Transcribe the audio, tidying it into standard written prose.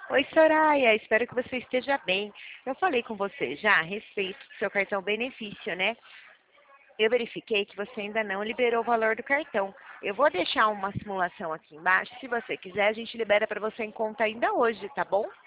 Oi, Soraya, espero que você esteja bem. Eu falei com você já a respeito do seu cartão benefício, né? Eu verifiquei que você ainda não liberou o valor do cartão. Eu vou deixar uma simulação aqui embaixo. Se você quiser, a gente libera para você em conta ainda hoje, tá bom?